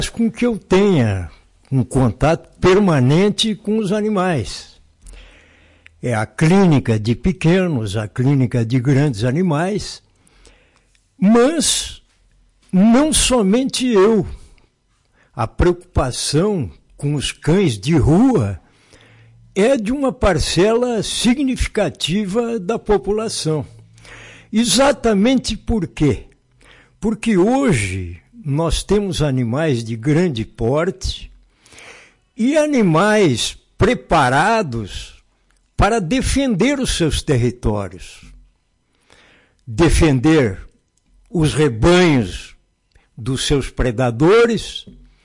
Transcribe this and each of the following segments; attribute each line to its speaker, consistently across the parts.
Speaker 1: com que eu tenha um contato permanente com os animais. É a clínica de pequenos, a clínica de grandes animais, mas não somente eu. A preocupação com os cães de rua é de uma parcela significativa da população. Exatamente por quê? Porque hoje nós temos animais de grande porte e animais preparados para defender os seus territórios, defender os rebanhos dos seus predadores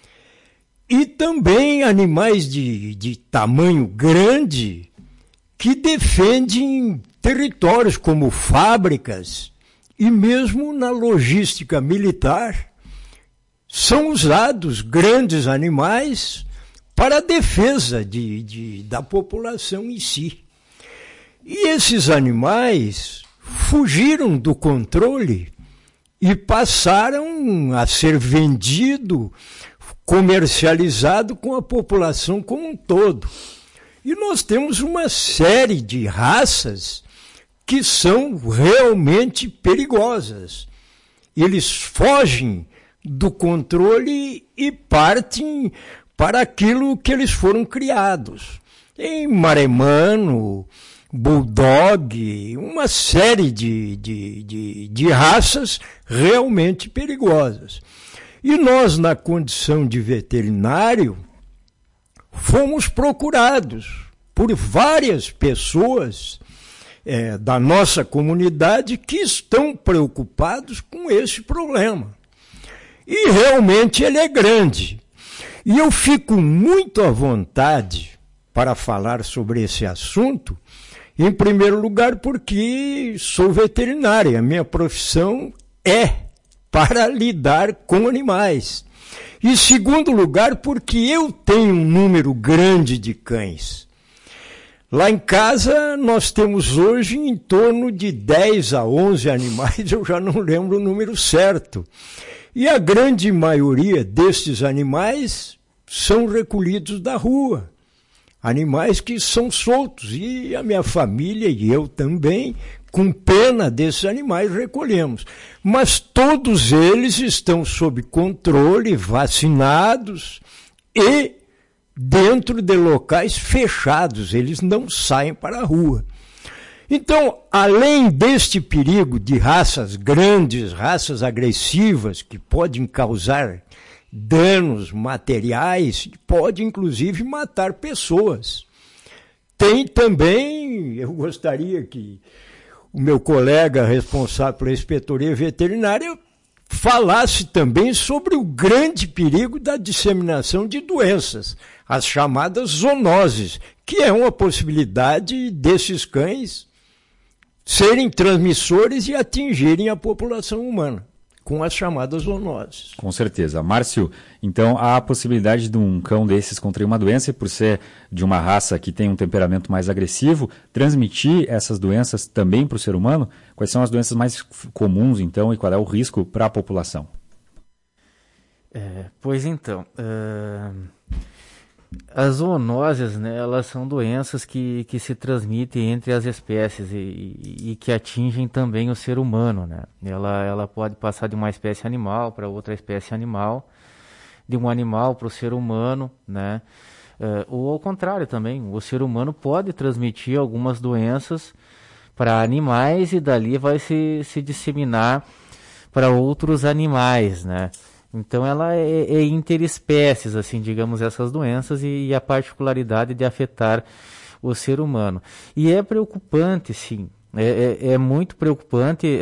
Speaker 1: e também animais de tamanho grande que defendem territórios como fábricas e mesmo na logística militar são usados grandes animais para a defesa da população em si. E esses animais fugiram do controle e passaram a ser vendido, comercializado com a população como um todo. E nós temos uma série de raças que são realmente perigosas. Eles fogem do controle e partem para aquilo que eles foram criados. Em maremano, bulldog, uma série de raças realmente perigosas. E nós, na condição de veterinário, fomos procurados por várias pessoas da nossa comunidade que estão preocupados com esse problema. E realmente ele é grande. E eu fico muito à vontade para falar sobre esse assunto, em primeiro lugar porque sou veterinário, a minha profissão é para lidar com animais. E em segundo lugar porque eu tenho um número grande de cães. Lá em casa nós temos hoje em torno de 10 a 11 animais, eu já não lembro o número certo. E a grande maioria destes animais são recolhidos da rua. Animais que são soltos. E a minha família e eu também, com pena desses animais, recolhemos. Mas todos eles estão sob controle, vacinados e dentro de locais fechados. Eles não saem para a rua. Então, além deste perigo de raças grandes, raças agressivas, que podem causar danos materiais, pode inclusive matar pessoas. Tem também, eu gostaria que o meu colega responsável pela inspetoria veterinária falasse também sobre o grande perigo da disseminação de doenças, as chamadas zoonoses, que é uma possibilidade desses cães serem transmissores e atingirem a população humana com as chamadas zoonoses.
Speaker 2: Com certeza. Márcio, então há a possibilidade de um cão desses contrair uma doença e por ser de uma raça que tem um temperamento mais agressivo, transmitir essas doenças também para o ser humano? Quais são as doenças mais comuns, então, e qual é o risco para a população?
Speaker 3: Pois então, as zoonoses, né, elas são doenças que se transmitem entre as espécies e que atingem também o ser humano, né? Ela pode passar de uma espécie animal para outra espécie animal, de um animal para o ser humano, né? Ou ao contrário também, o ser humano pode transmitir algumas doenças para animais e dali vai se disseminar para outros animais, né? Então ela é interespécies, assim, digamos, essas doenças e a particularidade de afetar o ser humano. E é preocupante, sim, é muito preocupante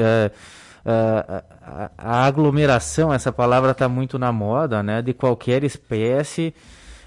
Speaker 3: a aglomeração, essa palavra está muito na moda, né, de qualquer espécie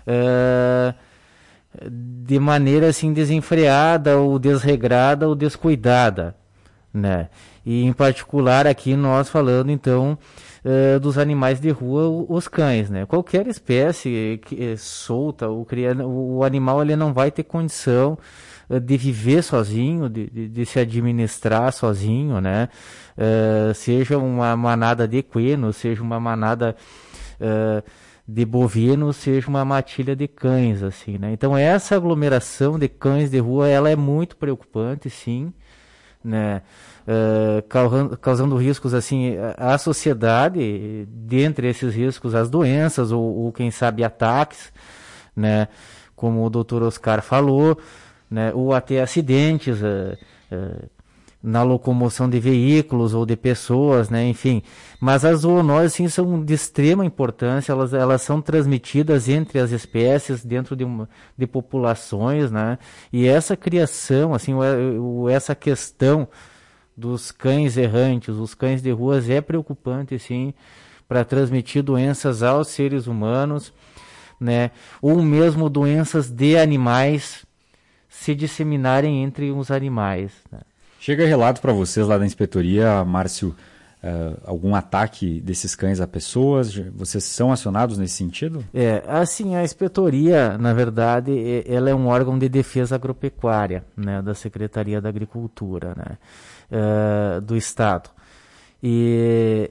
Speaker 3: de maneira assim desenfreada ou desregrada ou descuidada, né? E em particular aqui nós falando então dos animais de rua, os cães, né? Qualquer espécie solta, o animal ele não vai ter condição de viver sozinho, de se administrar sozinho, né? Seja uma manada de equinos, seja uma manada de bovinos seja uma matilha de cães, assim, né? Então essa aglomeração de cães de rua, ela é muito preocupante, sim, né? Causando riscos, assim, à sociedade, dentre esses riscos, as doenças ou quem sabe ataques, né? Como o Dr. Oscar falou, né? Ou até acidentes na locomoção de veículos ou de pessoas, né? Enfim. Mas as zoonoses, sim, são de extrema importância, elas são transmitidas entre as espécies, dentro de populações, né? E essa criação, assim, essa questão dos cães errantes, os cães de ruas, é preocupante, sim, para transmitir doenças aos seres humanos, né? Ou mesmo doenças de animais se disseminarem entre os animais, né?
Speaker 2: Chega relato para vocês lá da inspetoria, Márcio, algum ataque desses cães a pessoas? Vocês são acionados nesse sentido?
Speaker 3: Assim, a inspetoria, na verdade, ela é um órgão de defesa agropecuária, né, da Secretaria da Agricultura, né, do Estado. E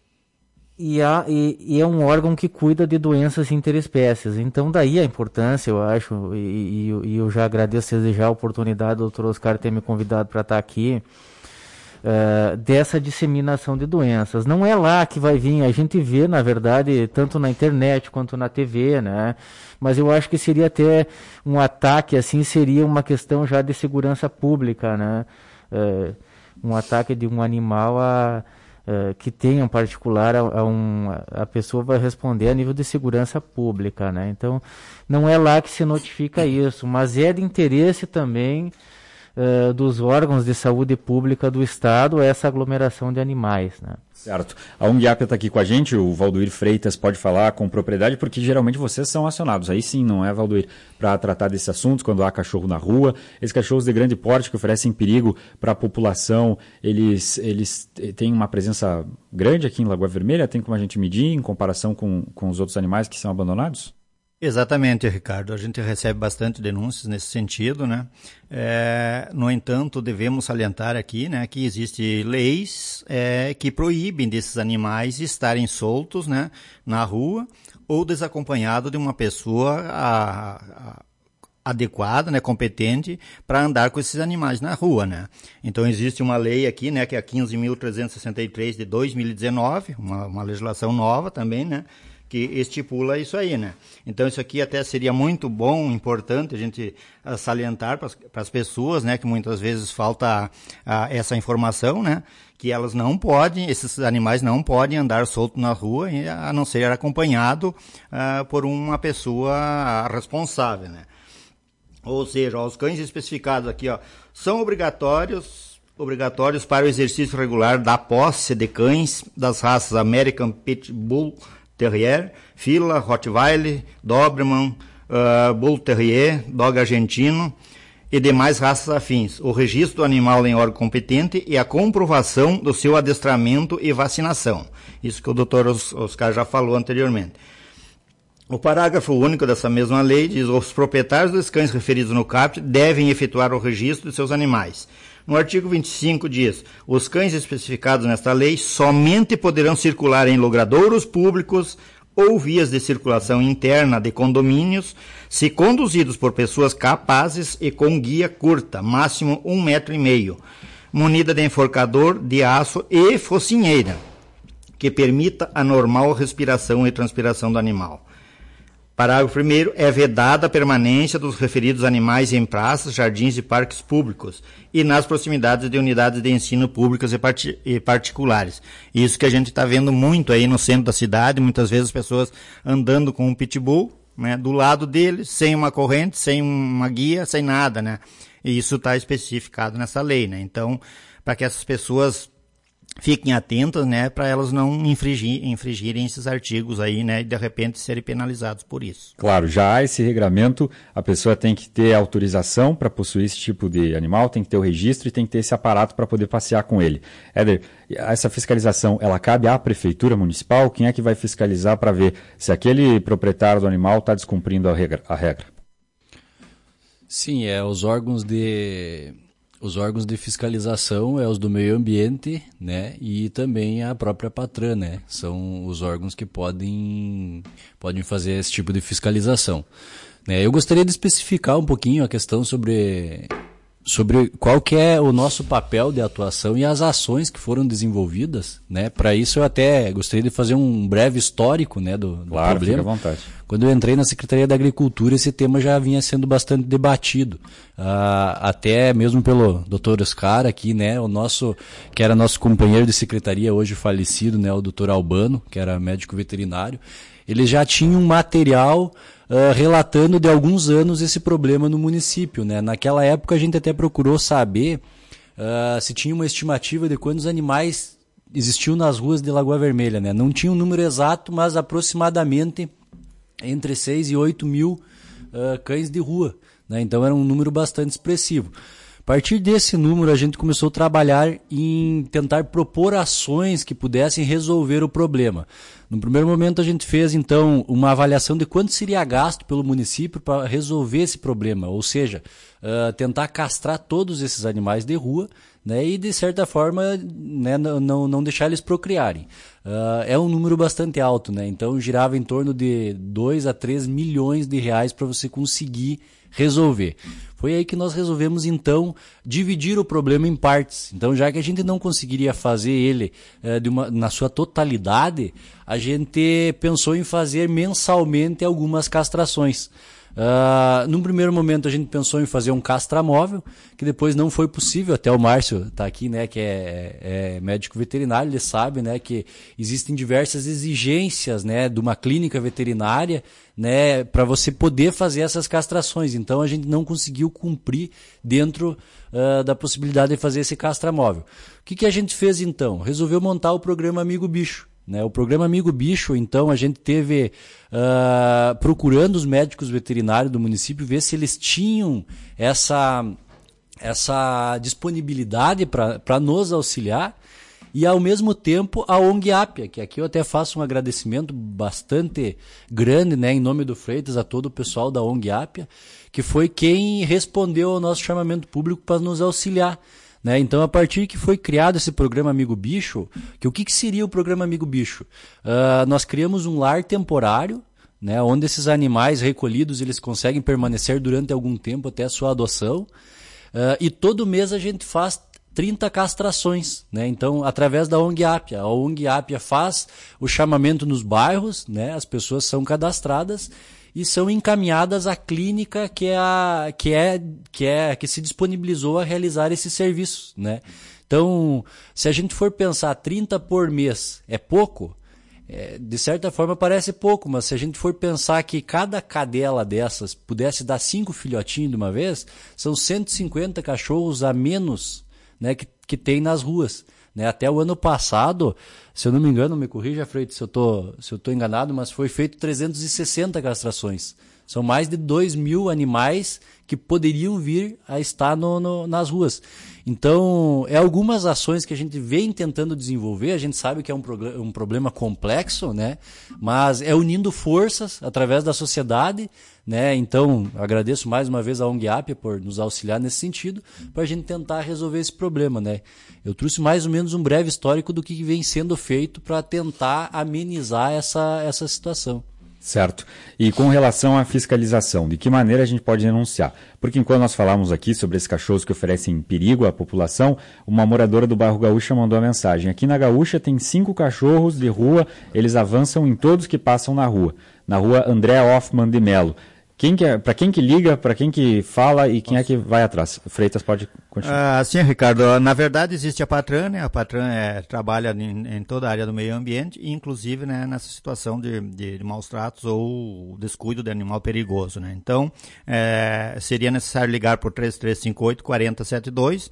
Speaker 3: é um órgão que cuida de doenças interespécies. Então, daí a importância, eu acho, e eu já agradeço desde já a oportunidade do Dr. Oscar ter me convidado para estar aqui, dessa disseminação de doenças. Não é lá que vai vir, a gente vê, na verdade, tanto na internet quanto na TV, né? Mas eu acho que seria até um ataque, assim, seria uma questão já de segurança pública, né? Um ataque de um animal que tenha um particular, a pessoa vai responder a nível de segurança pública, né? Então, não é lá que se notifica isso, mas é de interesse também dos órgãos de saúde pública do Estado essa aglomeração de animais, né?
Speaker 2: Certo. A UNGAP está aqui com a gente, o Valdoir Freitas pode falar com propriedade, porque geralmente vocês são acionados. Aí sim, não é, Valdoir, para tratar desses assuntos, quando há cachorro na rua. Esses cachorros de grande porte que oferecem perigo para a população, eles têm uma presença grande aqui em Lagoa Vermelha? Tem como a gente medir em comparação com os outros animais que são abandonados?
Speaker 4: Exatamente, Ricardo. A gente recebe bastante denúncias nesse sentido, né? No entanto, devemos salientar aqui, né, que existem leis que proíbem desses animais estarem soltos, né, na rua ou desacompanhado de uma pessoa adequada, né, competente para andar com esses animais na rua, né? Então existe uma lei aqui, né, que é a 15.363 de 2019, uma legislação nova também, né, que estipula isso aí, né? Então isso aqui até seria muito bom, importante a gente salientar para as pessoas, né, que muitas vezes falta essa informação, né, que elas não podem, esses animais não podem andar soltos na rua, a não ser acompanhado por uma pessoa responsável, né? Ou seja, os cães especificados aqui, são obrigatórios para o exercício regular da posse de cães das raças American Pit Bull Terrier, Fila, Rottweiler, Doberman, Bull Terrier, Dog argentino e demais raças afins. O registro do animal em órgão competente e a comprovação do seu adestramento e vacinação. Isso que o Dr. Oscar já falou anteriormente. O parágrafo único dessa mesma lei diz: os proprietários dos cães referidos no caput devem efetuar o registro de seus animais. No artigo 25 diz: os cães especificados nesta lei somente poderão circular em logradouros públicos ou vias de circulação interna de condomínios, se conduzidos por pessoas capazes e com guia curta, máximo 1,5 metro, munida de enforcador de aço e focinheira, que permita a normal respiração e transpiração do animal. Parágrafo 1º, é vedada a permanência dos referidos animais em praças, jardins e parques públicos e nas proximidades de unidades de ensino públicas e particulares. Isso que a gente está vendo muito aí no centro da cidade, muitas vezes as pessoas andando com um pitbull, né, do lado deles, sem uma corrente, sem uma guia, sem nada, né? E isso está especificado nessa lei, né? Então, para que essas pessoas fiquem atentas, né, para elas não infringirem esses artigos aí, né, e de repente serem penalizados por isso.
Speaker 2: Claro, já há esse regramento, a pessoa tem que ter autorização para possuir esse tipo de animal, tem que ter o registro e tem que ter esse aparato para poder passear com ele. Éder, essa fiscalização, ela cabe à prefeitura municipal? Quem é que vai fiscalizar para ver se aquele proprietário do animal está descumprindo a regra?
Speaker 5: Sim, os órgãos de Os órgãos de fiscalização é os do meio ambiente, né, e também a própria Patran, né, são os órgãos que podem fazer esse tipo de fiscalização. Né. Eu gostaria de especificar um pouquinho a questão sobre qual que é o nosso papel de atuação e as ações que foram desenvolvidas, né. Para isso eu até gostaria de fazer um breve histórico, né, do
Speaker 2: claro,
Speaker 5: problema.
Speaker 2: Fica à vontade.
Speaker 5: Quando eu entrei na Secretaria da Agricultura, esse tema já vinha sendo bastante debatido, até mesmo pelo Dr. Oscar aqui, né, que era nosso companheiro de secretaria, hoje falecido, né, o Dr. Albano, que era médico veterinário. Ele já tinha um material relatando de alguns anos esse problema no município, né. Naquela época a gente até procurou saber se tinha uma estimativa de quantos animais existiam nas ruas de Lagoa Vermelha, né. Não tinha um número exato, mas aproximadamente entre 6 e 8 mil cães de rua, né? Então era um número bastante expressivo. A partir desse número a gente começou a trabalhar em tentar propor ações que pudessem resolver o problema. No primeiro momento a gente fez então uma avaliação de quanto seria gasto pelo município para resolver esse problema, ou seja, tentar castrar todos esses animais de rua, né, e de certa forma, né, não deixar eles procriarem. É um número bastante alto, né, então girava em torno de 2 a 3 milhões de reais para você conseguir resolver. Foi aí que nós resolvemos então dividir o problema em partes. Então, já que a gente não conseguiria fazer ele na sua totalidade, a gente pensou em fazer mensalmente algumas castrações. Num primeiro momento a gente pensou em fazer um castramóvel, que depois não foi possível. Até o Márcio está aqui, né, que é médico veterinário, ele sabe, né, que existem diversas exigências, né, de uma clínica veterinária, né, para você poder fazer essas castrações. Então a gente não conseguiu cumprir dentro da possibilidade de fazer esse castramóvel. O que a gente fez então? Resolveu montar o programa Amigo Bicho. Né, o programa Amigo Bicho, então, a gente teve procurando os médicos veterinários do município, ver se eles tinham essa disponibilidade para nos auxiliar, e ao mesmo tempo a ONG Apia, que aqui eu até faço um agradecimento bastante grande, né, em nome do Freitas, a todo o pessoal da ONG Apia, que foi quem respondeu ao nosso chamamento público para nos auxiliar. Né? Então, a partir que foi criado esse programa Amigo Bicho, o que seria o programa Amigo Bicho? Nós criamos um lar temporário, né, onde esses animais recolhidos eles conseguem permanecer durante algum tempo até a sua adoção, e todo mês a gente faz 30 castrações, né? Então, através da ONG Apia. A ONG Apia faz o chamamento nos bairros, né? As pessoas são cadastradas e são encaminhadas à clínica que se disponibilizou a realizar esses serviços, né? Então, se a gente for pensar 30 por mês é pouco, de certa forma parece pouco, mas se a gente for pensar que cada cadela dessas pudesse dar 5 filhotinhos de uma vez, são 150 cachorros a menos, né, que tem nas ruas. Né? Até o ano passado, se eu não me engano, me corrija, Freitas, se eu tô enganado, mas foi feito 360 castrações. São mais de 2.000 animais que poderiam vir a estar nas ruas. Então, algumas ações que a gente vem tentando desenvolver. A gente sabe que é um problema complexo, né? Mas é unindo forças através da sociedade, né? Então, agradeço mais uma vez a ONG Apia por nos auxiliar nesse sentido, para a gente tentar resolver esse problema, né? Eu trouxe mais ou menos um breve histórico do que vem sendo feito para tentar amenizar essa situação.
Speaker 2: Certo. E com relação à fiscalização, de que maneira a gente pode denunciar? Porque enquanto nós falamos aqui sobre esses cachorros que oferecem perigo à população, uma moradora do bairro Gaúcha mandou a mensagem. Aqui na Gaúcha tem 5 cachorros de rua, eles avançam em todos que passam na rua. Na rua André Hoffman de Melo. Para quem que liga, para quem que fala e quem é que vai atrás? Freitas, pode continuar.
Speaker 4: Sim, Ricardo. Na verdade, existe a Patran, né? A Patran trabalha em toda a área do meio ambiente, inclusive, né, nessa situação de maus tratos ou descuido de animal perigoso, né? Então, seria necessário ligar por 3358-4072,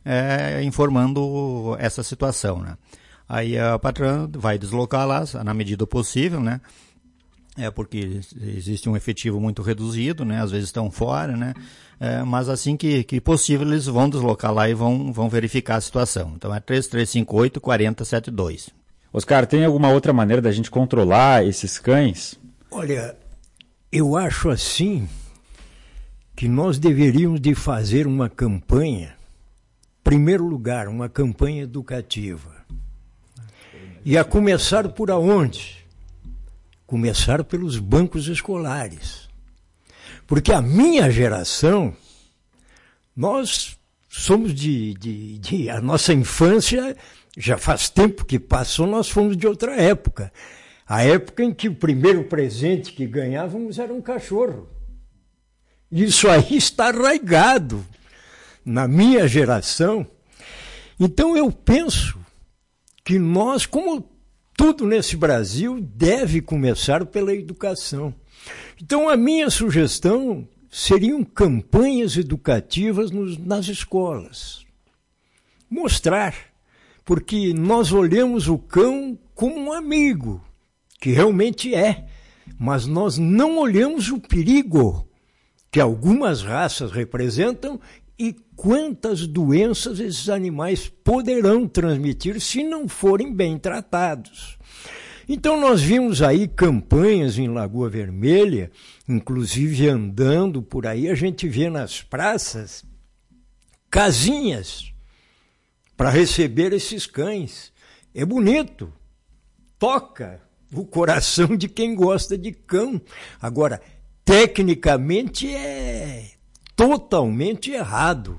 Speaker 4: informando essa situação, né? Aí a Patran vai deslocar lá, na medida do possível, né? Porque existe um efetivo muito reduzido, né? Às vezes estão fora, né? Mas assim que possível eles vão deslocar lá e vão verificar a situação. Então é 3358-4072.
Speaker 2: Oscar, tem alguma outra maneira da gente controlar esses cães?
Speaker 1: Olha, eu acho assim que nós deveríamos de fazer uma campanha primeiro lugar, uma campanha educativa. E a começar por aonde? Começar pelos bancos escolares. Porque a minha geração, nós somos a nossa infância, já faz tempo que passou, nós fomos de outra época. A época em que o primeiro presente que ganhávamos era um cachorro. Isso aí está arraigado na minha geração. Então eu penso que nós, como tudo nesse Brasil, deve começar pela educação. Então a minha sugestão seriam campanhas educativas nas escolas. Mostrar, porque nós olhamos o cão como um amigo, que realmente é, mas nós não olhamos o perigo que algumas raças representam e quantas doenças esses animais poderão transmitir se não forem bem tratados. Então nós vimos aí campanhas em Lagoa Vermelha, inclusive andando por aí, a gente vê nas praças casinhas para receber esses cães. É bonito, toca o coração de quem gosta de cão. Agora, tecnicamente é totalmente errado.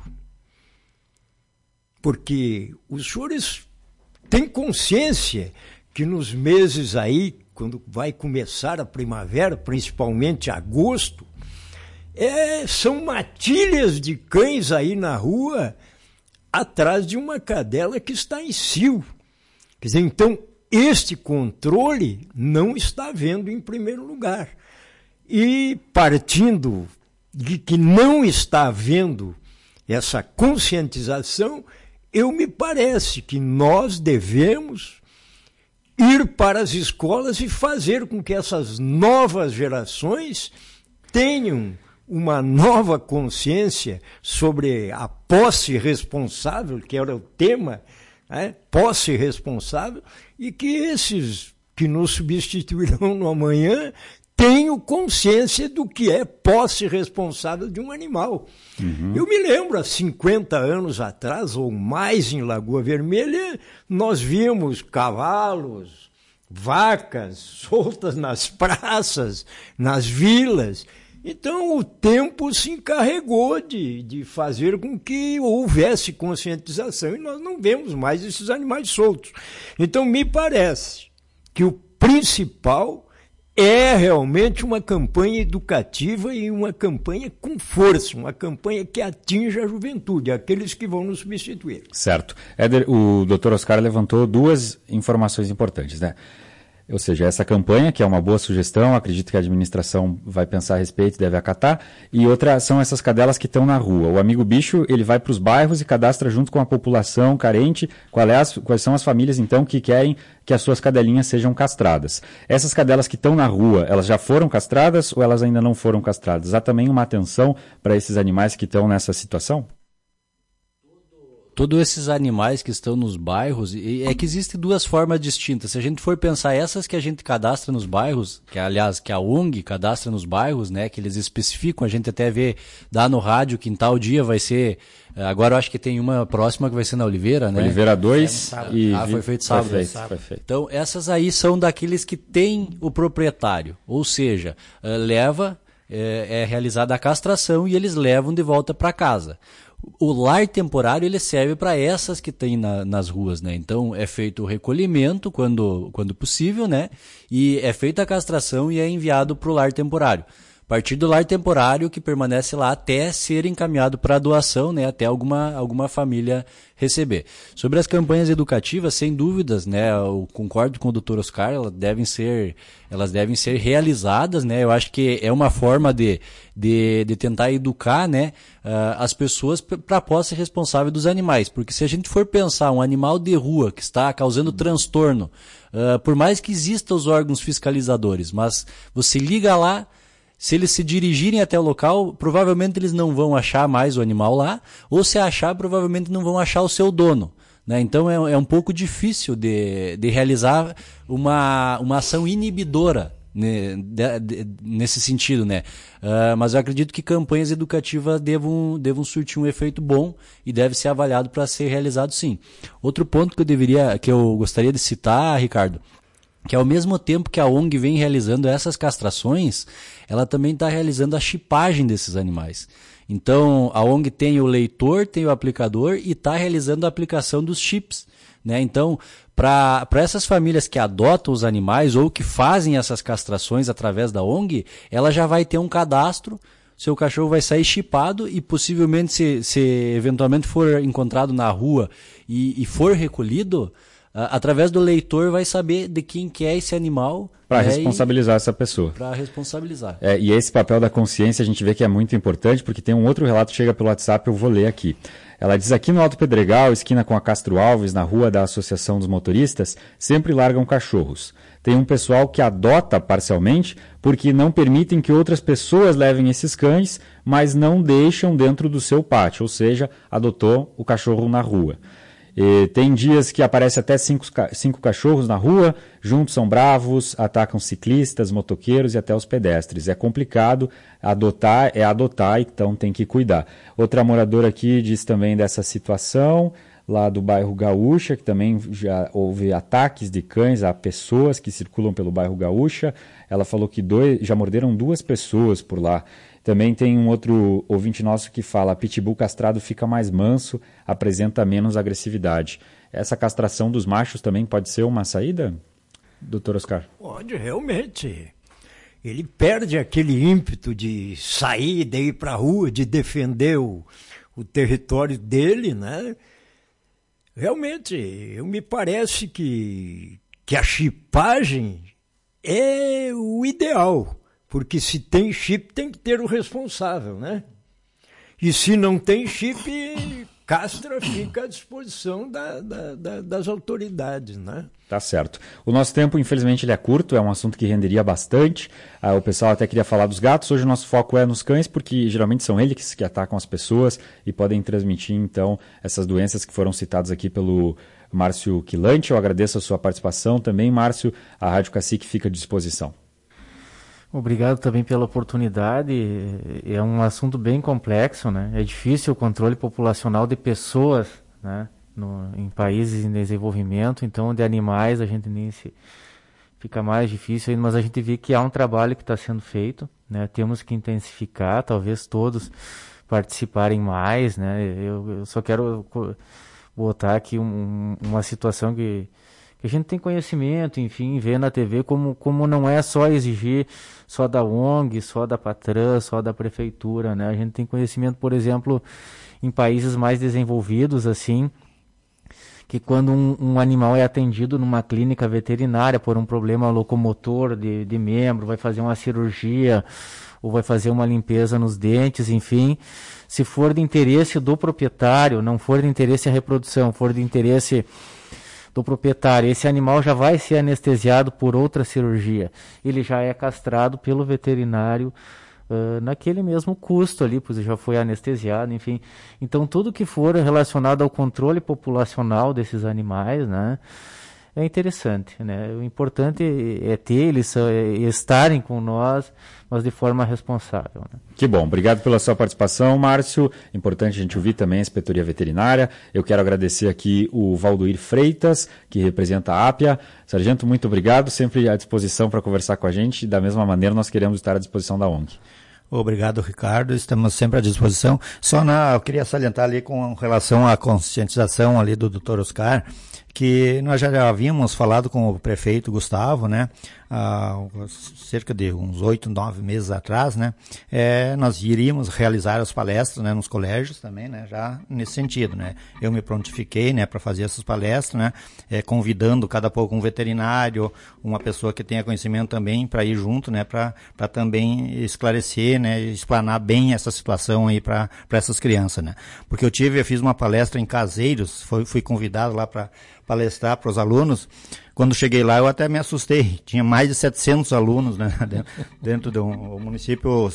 Speaker 1: Porque os senhores têm consciência que nos meses aí, quando vai começar a primavera, principalmente agosto, são matilhas de cães aí na rua atrás de uma cadela que está em cio. Quer dizer, então, este controle não está havendo em primeiro lugar. E partindo de que não está havendo essa conscientização, me parece que nós devemos ir para as escolas e fazer com que essas novas gerações tenham uma nova consciência sobre a posse responsável, que era o tema, posse responsável, e que esses que nos substituirão no amanhã tenham consciência do que é posse responsável de um animal. Uhum. Eu me lembro, há 50 anos atrás, ou mais, em Lagoa Vermelha, nós víamos cavalos, vacas soltas nas praças, nas vilas. Então o tempo se encarregou de fazer com que houvesse conscientização e nós não vemos mais esses animais soltos. Então me parece que o principal é realmente uma campanha educativa e uma campanha com força, uma campanha que atinja a juventude, aqueles que vão nos substituir.
Speaker 2: Certo. Éder, o Dr. Oscar levantou duas informações importantes, né? Ou seja, essa campanha, que é uma boa sugestão, acredito que a administração vai pensar a respeito e deve acatar, e outra são essas cadelas que estão na rua. O Amigo Bicho, ele vai para os bairros e cadastra junto com a população carente quais são as famílias, então, que querem que as suas cadelinhas sejam castradas. Essas cadelas que estão na rua, elas já foram castradas ou elas ainda não foram castradas? Há também uma atenção para esses animais que estão nessa situação?
Speaker 5: Todos esses animais que estão nos bairros, é que existem duas formas distintas. Se a gente for pensar essas que a gente cadastra nos bairros, que aliás, que a ONG cadastra nos bairros, né, que eles especificam, a gente até vê, dá no rádio que em tal dia vai ser, agora eu acho que tem uma próxima que vai ser na Oliveira, né?
Speaker 2: Oliveira 2 e...
Speaker 5: foi feito sábado.
Speaker 2: Foi feito.
Speaker 5: Então, essas aí são daqueles que tem o proprietário, ou seja, é realizada a castração e eles levam de volta para casa. O lar temporário ele serve para essas que tem nas ruas, né? Então é feito o recolhimento quando possível, né? E é feita a castração e é enviado para o lar temporário. A partir do lar temporário que permanece lá até ser encaminhado para a doação, né? Até alguma família receber. Sobre as campanhas educativas, sem dúvidas, né? Eu concordo com o Dr. Oscar, elas devem ser realizadas, né? Eu acho que é uma forma de tentar educar, né? As pessoas para a posse responsável dos animais. Porque se a gente for pensar um animal de rua que está causando transtorno, por mais que existam os órgãos fiscalizadores, mas você liga lá, se eles se dirigirem até o local, provavelmente eles não vão achar mais o animal lá, ou se achar, provavelmente não vão achar o seu dono, né? Então é um pouco difícil de realizar uma ação inibidora nesse sentido, né? Mas eu acredito que campanhas educativas devam surtir um efeito bom e deve ser avaliado para ser realizado, sim. Outro ponto que eu gostaria de citar, Ricardo, que ao mesmo tempo que a ONG vem realizando essas castrações, ela também está realizando a chipagem desses animais. Então, a ONG tem o leitor, tem o aplicador e está realizando a aplicação dos chips, né? Então, para essas famílias que adotam os animais ou que fazem essas castrações através da ONG, ela já vai ter um cadastro, seu cachorro vai sair chipado e possivelmente, se eventualmente for encontrado na rua e for recolhido, através do leitor vai saber de quem que é esse animal.
Speaker 2: Para responsabilizar essa pessoa.
Speaker 5: Para responsabilizar.
Speaker 2: E esse papel da consciência a gente vê que é muito importante, porque tem um outro relato que chega pelo WhatsApp, eu vou ler aqui. Ela diz: aqui no Alto Pedregal, esquina com a Castro Alves, na rua da Associação dos Motoristas, sempre largam cachorros. Tem um pessoal que adota parcialmente porque não permitem que outras pessoas levem esses cães, mas não deixam dentro do seu pátio, ou seja, adotou o cachorro na rua. E tem dias que aparece até cinco cachorros na rua, juntos são bravos, atacam ciclistas, motoqueiros e até os pedestres. É complicado, adotar, então tem que cuidar. Outra moradora aqui diz também dessa situação, lá do bairro Gaúcha, que também já houve ataques de cães a pessoas que circulam pelo bairro Gaúcha. Ela falou que já morderam 2 pessoas por lá. Também tem um outro ouvinte nosso que fala: pitbull castrado fica mais manso, apresenta menos agressividade. Essa castração dos machos também pode ser uma saída, doutor Oscar?
Speaker 1: Pode, realmente. Ele perde aquele ímpeto de sair, de ir para a rua, de defender o território dele, né? Realmente, me parece que a chipagem é o ideal. Porque se tem chip, tem que ter o responsável, né? E se não tem chip, castra fica à disposição das autoridades, né?
Speaker 2: Tá certo. O nosso tempo, infelizmente, ele é curto, é um assunto que renderia bastante. O pessoal até queria falar dos gatos. Hoje o nosso foco é nos cães, porque geralmente são eles que atacam as pessoas e podem transmitir, então, essas doenças que foram citadas aqui pelo Márcio Quilante. Eu agradeço a sua participação também, Márcio. A Rádio Cacique fica à disposição.
Speaker 3: Obrigado também pela oportunidade. É um assunto bem complexo, né? É difícil o controle populacional de pessoas, né? Em países em desenvolvimento, então de animais a gente nem se fica mais difícil ainda, mas a gente vê que há um trabalho que está sendo feito, né? Temos que intensificar, talvez todos participarem mais, né? Eu só quero botar aqui uma situação que a gente tem conhecimento, enfim, vê na TV como não é só exigir só da ONG, só da Patran, só da prefeitura, né? A gente tem conhecimento, por exemplo, em países mais desenvolvidos, assim, que quando um animal é atendido numa clínica veterinária por um problema locomotor de membro, vai fazer uma cirurgia ou vai fazer uma limpeza nos dentes, enfim, se for de interesse do proprietário, não for de interesse a reprodução, for de interesse do proprietário, esse animal já vai ser anestesiado por outra cirurgia. Ele já é castrado pelo veterinário naquele mesmo custo ali, pois já foi anestesiado, enfim. Então, tudo que for relacionado ao controle populacional desses animais, né, é interessante, né? O importante é ter eles estarem com nós, mas de forma responsável, né?
Speaker 2: Que bom, obrigado pela sua participação, Márcio. Importante a gente ouvir também a Inspetoria Veterinária. Eu quero agradecer aqui o Valdoir Freitas, que representa a APIA. Sargento, muito obrigado, sempre à disposição para conversar com a gente. Da mesma maneira, nós queremos estar à disposição da ONG.
Speaker 4: Obrigado, Ricardo. Estamos sempre à disposição. Eu queria salientar ali com relação à conscientização ali do Dr. Oscar, que nós já havíamos falado com o prefeito Gustavo, né, cerca de uns 8, 9 meses atrás, né, nós iríamos realizar as palestras, né, nos colégios também, né, já nesse sentido, né. Eu me prontifiquei, né, para fazer essas palestras, né, convidando cada pouco um veterinário, uma pessoa que tenha conhecimento também para ir junto, né, para também esclarecer, né, explanar bem essa situação aí para essas crianças, né. Porque eu fiz uma palestra em Caseiros, fui convidado lá para palestrar para os alunos. Quando cheguei lá, eu até me assustei. Tinha mais de 700 alunos, né, dentro do município.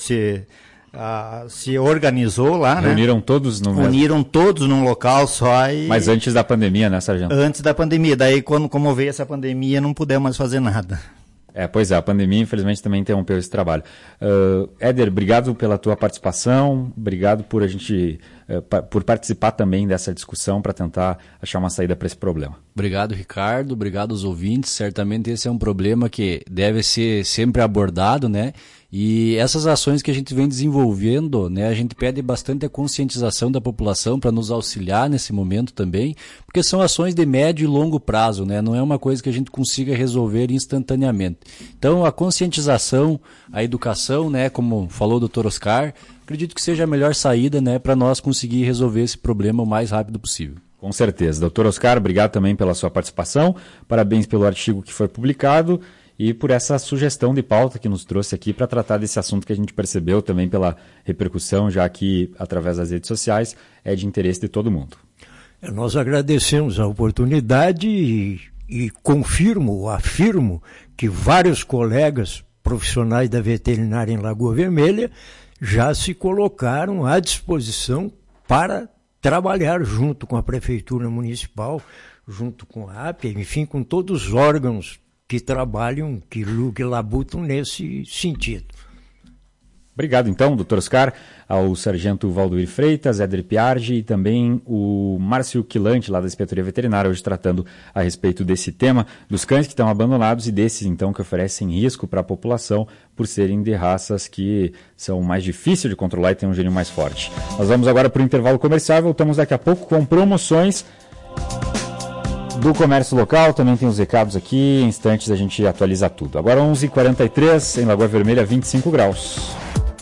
Speaker 4: Se organizou lá, né?
Speaker 2: Uniram todos
Speaker 4: num local só.
Speaker 2: Mas antes da pandemia, né, Sargento?
Speaker 4: Antes da pandemia. Daí, como veio essa pandemia, não pudemos mais fazer nada.
Speaker 2: Pois é, a pandemia infelizmente também interrompeu esse trabalho. Éder, obrigado pela tua participação, obrigado por por participar também dessa discussão para tentar achar uma saída para esse problema.
Speaker 5: Obrigado, Ricardo, obrigado aos ouvintes. Certamente esse é um problema que deve ser sempre abordado, né? E essas ações que a gente vem desenvolvendo, né, a gente pede bastante a conscientização da população para nos auxiliar nesse momento também, porque são ações de médio e longo prazo, né? Não é uma coisa que a gente consiga resolver instantaneamente. Então, a conscientização, a educação, né, como falou o Dr. Oscar, acredito que seja a melhor saída, né, para nós conseguir resolver esse problema o mais rápido possível.
Speaker 2: Com certeza. Doutor Oscar, obrigado também pela sua participação, parabéns pelo artigo que foi publicado e por essa sugestão de pauta que nos trouxe aqui para tratar desse assunto que a gente percebeu também pela repercussão, já que através das redes sociais é de interesse de todo mundo.
Speaker 1: Nós agradecemos a oportunidade e afirmo que vários colegas profissionais da veterinária em Lagoa Vermelha já se colocaram à disposição para trabalhar junto com a Prefeitura Municipal, junto com a APA, enfim, com todos os órgãos que trabalham, que labutam nesse sentido.
Speaker 2: Obrigado, então, doutor Oscar, ao sargento Valdoir Freitas, Éder Piargi e também o Márcio Quilante, lá da Inspetoria Veterinária, hoje tratando a respeito desse tema, dos cães que estão abandonados e desses, então, que oferecem risco para a população por serem de raças que são mais difíceis de controlar e têm um gênio mais forte. Nós vamos agora para o intervalo comercial e voltamos daqui a pouco com promoções do comércio local. Também tem os recados aqui, em instantes a gente atualiza tudo. Agora 11h43, em Lagoa Vermelha, 25 graus.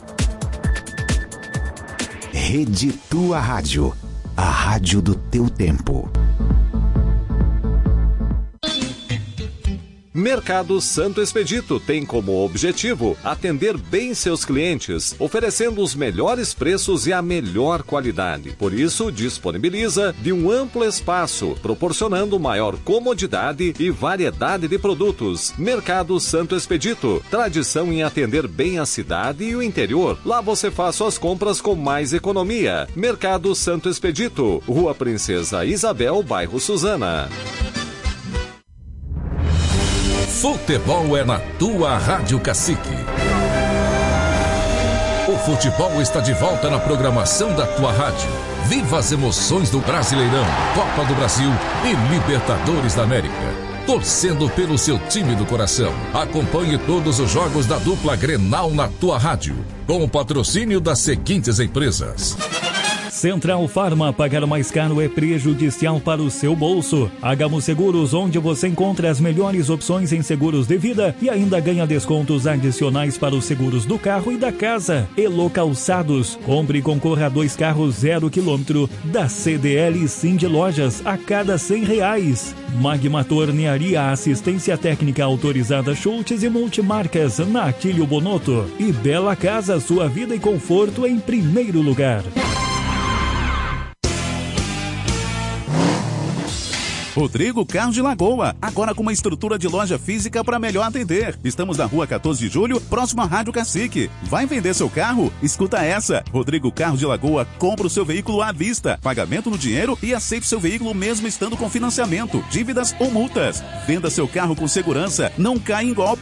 Speaker 6: Rede Tua Rádio, a rádio do teu tempo.
Speaker 7: Mercado Santo Expedito tem como objetivo atender bem seus clientes, oferecendo os melhores preços e a melhor qualidade. Por isso, disponibiliza de um amplo espaço, proporcionando maior comodidade e variedade de produtos. Mercado Santo Expedito, tradição em atender bem a cidade e o interior. Lá você faz suas compras com mais economia. Mercado Santo Expedito, Rua Princesa Isabel, bairro Suzana.
Speaker 8: Futebol é na tua Rádio Cacique. O futebol está de volta na programação da tua rádio. Viva as emoções do Brasileirão, Copa do Brasil e Libertadores da América. Torcendo pelo seu time do coração. Acompanhe todos os jogos da dupla Grenal na tua rádio. Com o patrocínio das seguintes empresas.
Speaker 9: Central Farma, pagar mais caro é prejudicial para o seu bolso. Hagamos Seguros, onde você encontra as melhores opções em seguros de vida e ainda ganha descontos adicionais para os seguros do carro e da casa. Elo Calçados, compre e concorra a 2 carros 0 km da CDL Cindy Lojas a cada R$100. Magma Tornearia, assistência técnica autorizada Schultz e multimarcas na Atílio Bonotto. E Bela Casa, sua vida e conforto em primeiro lugar.
Speaker 10: Rodrigo Carros de Lagoa, agora com uma estrutura de loja física para melhor atender. Estamos na rua 14 de julho, próximo à Rádio Cacique. Vai vender seu carro? Escuta essa. Rodrigo Carros de Lagoa compra o seu veículo à vista, pagamento no dinheiro e aceita o seu veículo mesmo estando com financiamento, dívidas ou multas. Venda seu carro com segurança, não cai em golpe.